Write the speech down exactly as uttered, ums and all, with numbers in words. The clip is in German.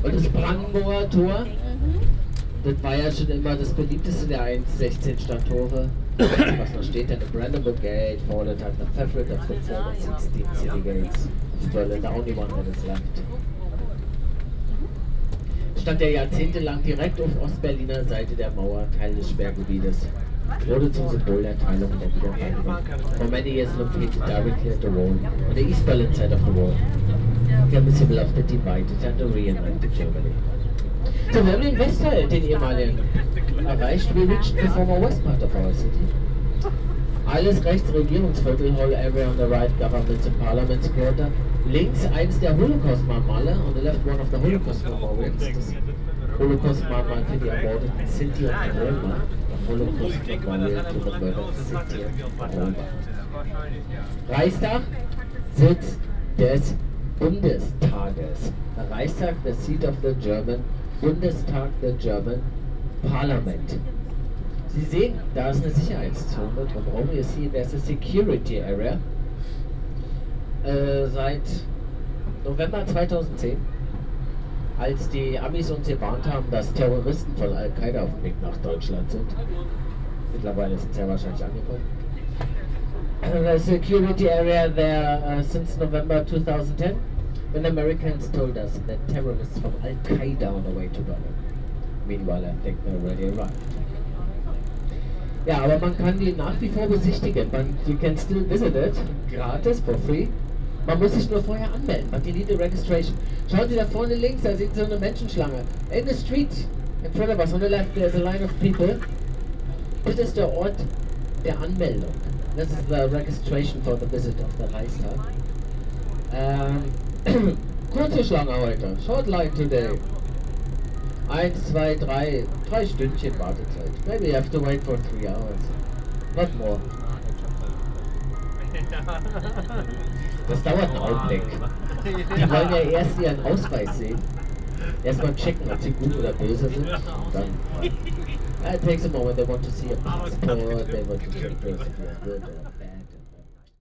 Und das Brandenburger Tor, das war ja schon immer das beliebteste der eins sechzehn Stadttore. Was noch steht, and the Brandenburg Gate, followed at the favorite of the former sixteen city gates of Berlin, the only one that is left. Stand er jahrzehntelang direkt auf Ostberliner Seite der Mauer, Teil des Sperrgebietes. Wurde zum Symbol der Teilung und der Wiedervereinigung. For many years located directly at the wall, on the East Berlin side of the wall. Became a symbol of the divided and the reunited Germany. So, wir haben den Westteil, den ehemaligen, erreicht. We reached the former west part of our city. Alles rechts Regierungsviertel, whole area on the right, governments and parliaments quarter. Links eins der Holocaust-Mahnmale, on the left one of the Holocaust Memorials. Das Holocaust-Mahnmal für die ermordeten Sinti und Roma. The Holocaust Memorial to the murdered Sinti und Roma. Reichstag, Sitz des Bundestages. The Reichstag, the seat of the German Bundestag, the German Parliament. Sie sehen, da ist eine Sicherheitszone drumherum. You see, there's a security area. Äh, seit November zweitausendzehn, als die Amis uns gewarnt haben, dass Terroristen von Al-Qaida auf dem Weg nach Deutschland sind. Mittlerweile sind sie ja wahrscheinlich angekommen. The security area there uh, since November twenty ten, when Americans told us that terrorists from Al-Qaida on the way to Berlin. Meanwhile, I think they already arrived. Ja, aber man kann die nach wie vor besichtigen. Man, you can still visit it, gratis, for free. Man muss sich nur vorher anmelden, but you need a registration. Schauen Sie da vorne links, da sehen Sie so eine Menschenschlange. In the street, in front of us, on the left, there's a line of people. Das ist der Ort der Anmeldung. This is the registration for the visit of the Reichstag. Ähm, kurze Schlange heute, short line today. Eins, zwei, drei, drei Stündchen Wartezeit. Maybe you have to wait for three hours. Not more. Das dauert einen Augenblick. Die wollen ja erst ihren Ausweis sehen. Erstmal checken, ob sie gut oder böse sind. Und dann. Uh, it takes a moment. They want to see a passport. They want to check first if you're good.